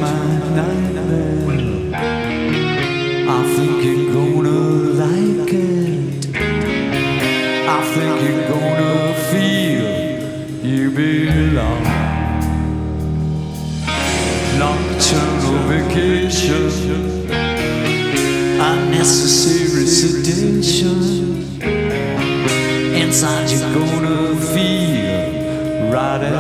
my nightmare. I think you're gonna like it. I think you're gonna feel you belong. Nocturnal vacation, unnecessary sedation. Inside you're gonna feel right.